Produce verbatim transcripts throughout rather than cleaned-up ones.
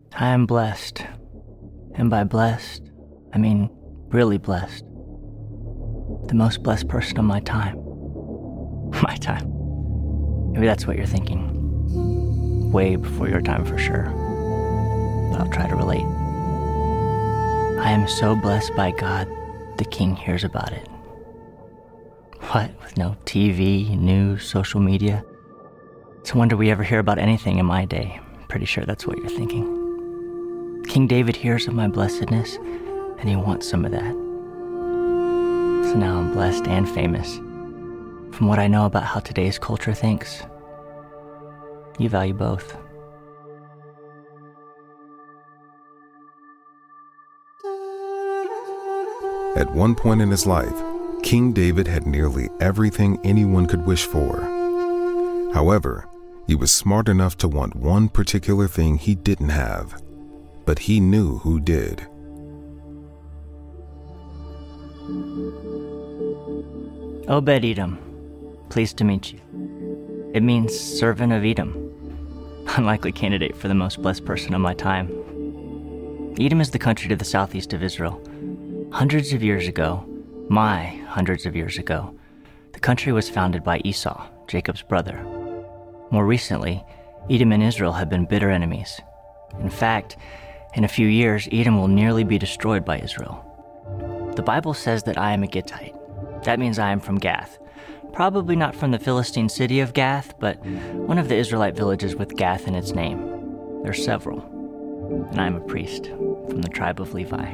I am blessed. And by blessed, I mean really blessed. The most blessed person of my time. My time. Maybe that's what you're thinking. Way before your time for sure. But I'll try to relate. I am so blessed by God, the King hears about it. What, with no T V, news, social media? It's a wonder we ever hear about anything in my day. Pretty sure that's what you're thinking. King David hears of my blessedness, and he wants some of that. So now I'm blessed and famous. From what I know about how today's culture thinks, you value both. At one point in his life, King David had nearly everything anyone could wish for. However, he was smart enough to want one particular thing he didn't have, but he knew who did. Obed-Edom, pleased to meet you. It means servant of Edom. Unlikely candidate for the most blessed person of my time. Edom is the country to the southeast of Israel. Hundreds of years ago, my hundreds of years ago, the country was founded by Esau, Jacob's brother. More recently, Edom and Israel have been bitter enemies. In fact, in a few years, Edom will nearly be destroyed by Israel. The Bible says that I am a Gittite. That means I am from Gath. Probably not from the Philistine city of Gath, but one of the Israelite villages with Gath in its name. There are several. And I am a priest from the tribe of Levi.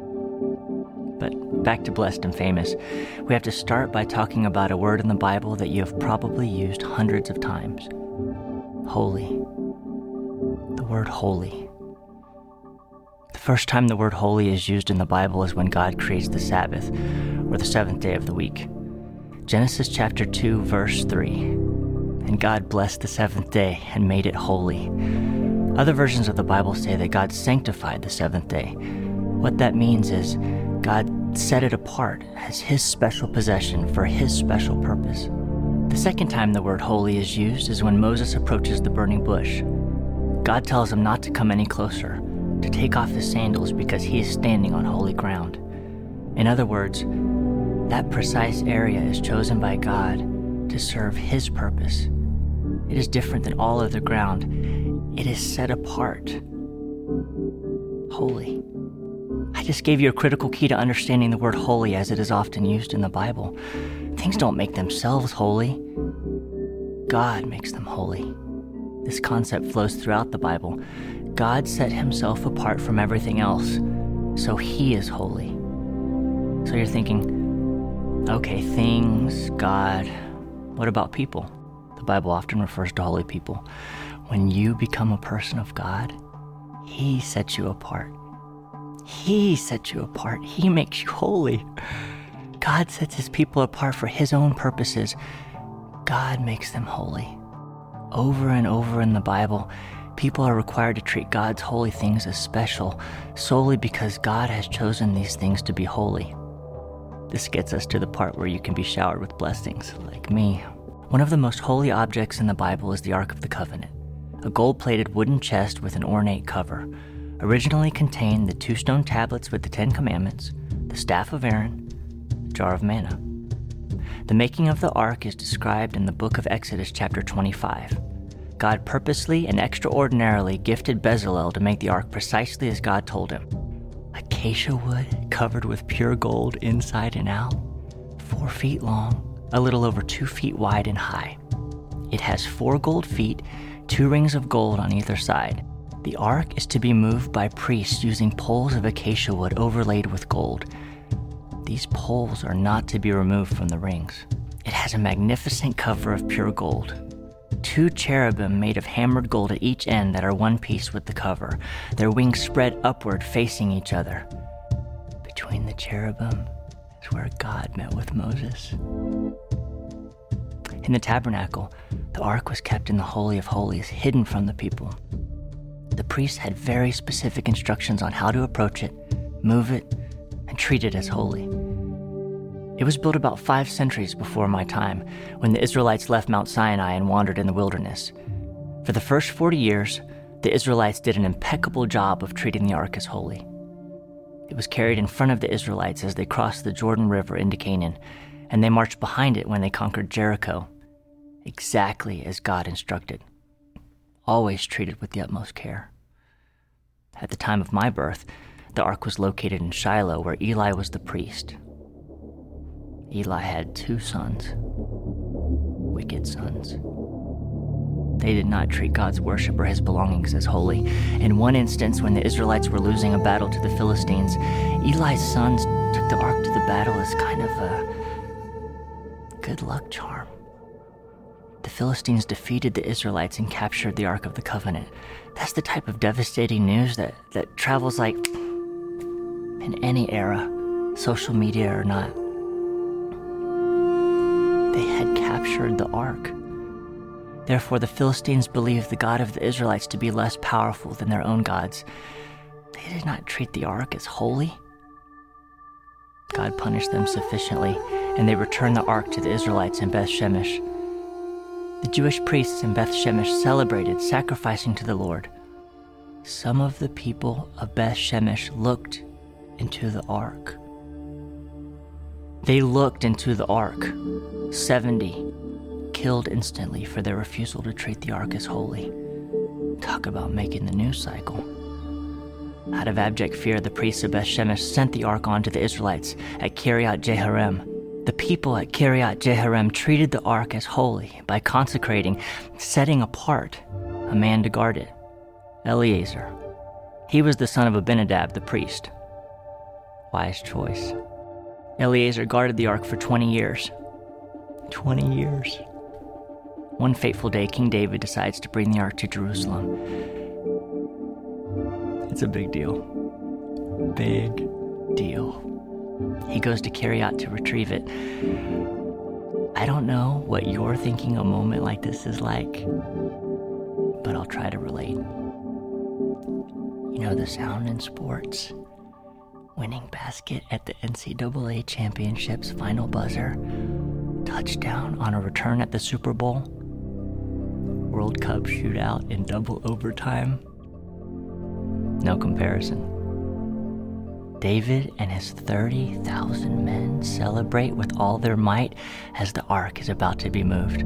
But back to blessed and famous, we have to start by talking about a word in the Bible that you have probably used hundreds of times. Holy. The word holy. The first time the word holy is used in the Bible is when God creates the Sabbath, or the seventh day of the week. Genesis chapter two, verse three. And God blessed the seventh day and made it holy. Other versions of the Bible say that God sanctified the seventh day. What that means is God set it apart as his special possession for his special purpose. The second time the word holy is used is when Moses approaches the burning bush. God tells him not to come any closer, to take off his sandals because he is standing on holy ground. In other words, that precise area is chosen by God to serve his purpose. It is different than all other ground. It is set apart. Holy. I just gave you a critical key to understanding the word holy as it is often used in the Bible. Things don't make themselves holy. God makes them holy. This concept flows throughout the Bible. God set himself apart from everything else, so he is holy. So you're thinking, okay, things, God, what about people? The Bible often refers to holy people. When you become a person of God, he sets you apart. He sets you apart. He makes you holy. God sets his people apart for his own purposes. God makes them holy. Over and over in the Bible, people are required to treat God's holy things as special solely because God has chosen these things to be holy. This gets us to the part where you can be showered with blessings, like me. One of the most holy objects in the Bible is the Ark of the Covenant, a gold-plated wooden chest with an ornate cover. Originally contained the two stone tablets with the Ten Commandments, the staff of Aaron, a jar of manna. The making of the ark is described in the book of Exodus chapter twenty-five. God purposely and extraordinarily gifted Bezalel to make the ark precisely as God told him. Acacia wood covered with pure gold inside and out, four feet long, a little over two feet wide and high. It has four gold feet, two rings of gold on either side. The ark is to be moved by priests using poles of acacia wood overlaid with gold. These poles are not to be removed from the rings. It has a magnificent cover of pure gold. Two cherubim made of hammered gold at each end that are one piece with the cover, their wings spread upward facing each other. Between the cherubim is where God met with Moses. In the tabernacle, the ark was kept in the Holy of Holies, hidden from the people. The priests had very specific instructions on how to approach it, move it, and treat it as holy. It was built about five centuries before my time, when the Israelites left Mount Sinai and wandered in the wilderness. For the first forty years, the Israelites did an impeccable job of treating the ark as holy. It was carried in front of the Israelites as they crossed the Jordan River into Canaan, and they marched behind it when they conquered Jericho, exactly as God instructed, always treated with the utmost care. At the time of my birth, the ark was located in Shiloh, where Eli was the priest. Eli had two sons, wicked sons. They did not treat God's worship or his belongings as holy. In one instance, when the Israelites were losing a battle to the Philistines, Eli's sons took the ark to the battle as kind of a good luck charm. The Philistines defeated the Israelites and captured the Ark of the Covenant. That's the type of devastating news that, that travels like in any era, social media or not. They had captured the Ark. Therefore, the Philistines believed the God of the Israelites to be less powerful than their own gods. They did not treat the Ark as holy. God punished them sufficiently, and they returned the Ark to the Israelites in Beth Shemesh. The Jewish priests in Beth Shemesh celebrated, sacrificing to the Lord. Some of the people of Beth Shemesh looked into the ark. They looked into the ark. Seventy killed instantly for their refusal to treat the ark as holy. Talk about making the news cycle. Out of abject fear, the priests of Beth Shemesh sent the ark on to the Israelites at Kiriath Jearim. The people at Kiriath Jearim treated the ark as holy by consecrating, setting apart a man to guard it, Eleazar. He was the son of Abinadab, the priest. Wise choice. Eleazar guarded the ark for twenty years. twenty years. One fateful day, King David decides to bring the ark to Jerusalem. It's a big deal. Big deal. He goes to Kiriath to retrieve it. I don't know what you're thinking a moment like this is like, but I'll try to relate. You know the sound in sports? Winning basket at the N C double A Championships final buzzer, touchdown on a return at the Super Bowl, World Cup shootout in double overtime. No comparison. David and his thirty thousand men celebrate with all their might as the ark is about to be moved.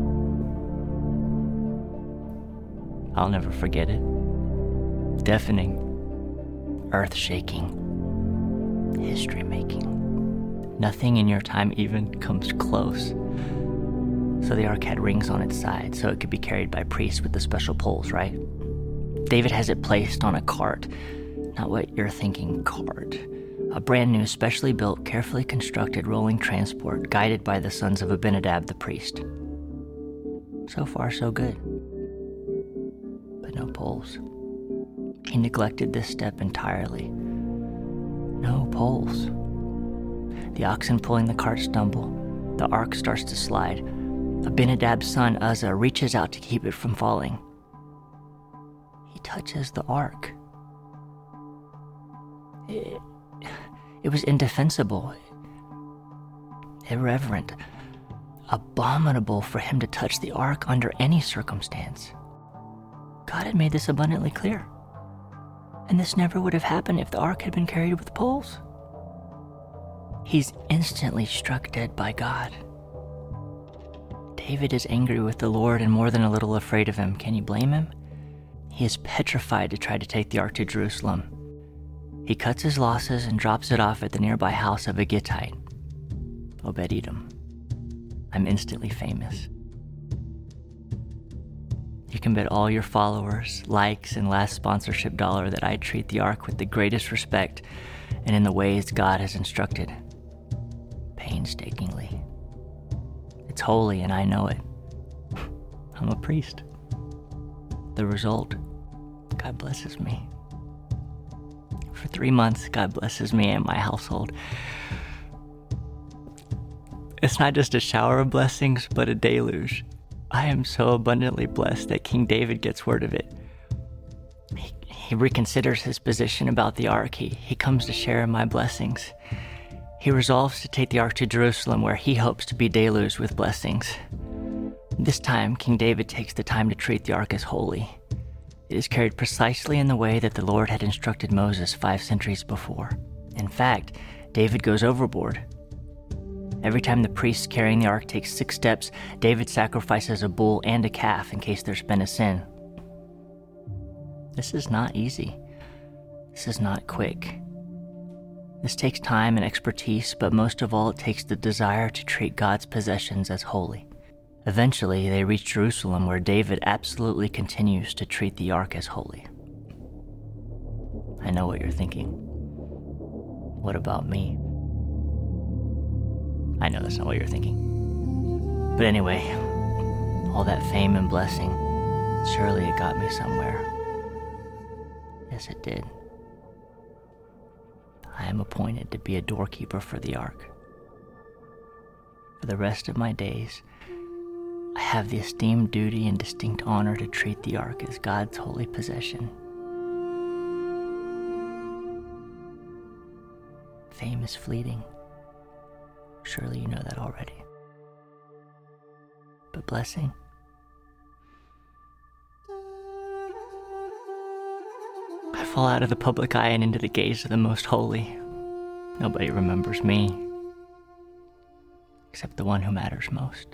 I'll never forget it. Deafening, earth-shaking, history-making. Nothing in your time even comes close. So the ark had rings on its side, so it could be carried by priests with the special poles, right? David has it placed on a cart. Not what you're thinking, cart. A brand new, specially built, carefully constructed rolling transport guided by the sons of Abinadab the priest. So far, so good. But no poles. He neglected this step entirely. No poles. The oxen pulling the cart stumble. The ark starts to slide. Abinadab's son Uzzah reaches out to keep it from falling. He touches the ark. It, it was indefensible, irreverent, abominable for him to touch the ark under any circumstance. God had made this abundantly clear, and this never would have happened if the ark had been carried with poles. He's instantly struck dead by God. David is angry with the Lord and more than a little afraid of him. Can you blame him? He is petrified to try to take the ark to Jerusalem. He cuts his losses and drops it off at the nearby house of a Gittite, Obed-Edom. I'm instantly famous. You can bet all your followers, likes, and last sponsorship dollar that I treat the ark with the greatest respect and in the ways God has instructed. Painstakingly. It's holy and I know it. I'm a priest. The result, God blesses me. For three months, God blesses me and my household. It's not just a shower of blessings, but a deluge. I am so abundantly blessed that King David gets word of it. He, he reconsiders his position about the ark. He, he comes to share in my blessings. He resolves to take the ark to Jerusalem, where he hopes to be deluged with blessings. This time, King David takes the time to treat the ark as holy. It is carried precisely in the way that the Lord had instructed Moses five centuries before. In fact, David goes overboard. Every time the priest carrying the ark takes six steps, David sacrifices a bull and a calf in case there's been a sin. This is not easy. This is not quick. This takes time and expertise, but most of all, it takes the desire to treat God's possessions as holy. Eventually, they reach Jerusalem, where David absolutely continues to treat the ark as holy. I know what you're thinking. What about me? I know that's not what you're thinking. But anyway, all that fame and blessing, surely it got me somewhere. Yes, it did. I am appointed to be a doorkeeper for the ark. For the rest of my days, I have the esteemed duty and distinct honor to treat the ark as God's holy possession. Fame is fleeting. Surely you know that already. But blessing? I fall out of the public eye and into the gaze of the most holy. Nobody remembers me, except the one who matters most.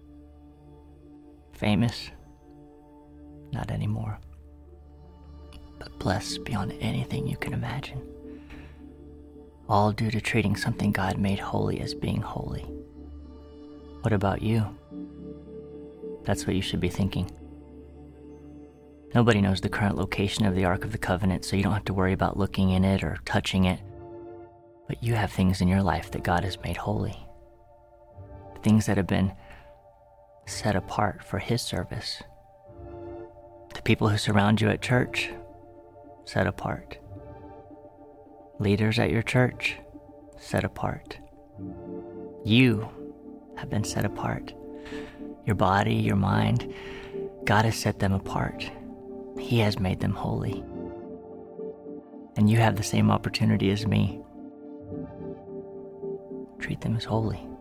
Famous? Not anymore. But blessed beyond anything you can imagine. All due to treating something God made holy as being holy. What about you? That's what you should be thinking. Nobody knows the current location of the Ark of the Covenant, so you don't have to worry about looking in it or touching it. But you have things in your life that God has made holy. Things that have been set apart for His service. The people who surround you at church, set apart. Leaders at your church, set apart. You have been set apart. Your body, your mind, God has set them apart. He has made them holy. And you have the same opportunity as me. Treat them as holy.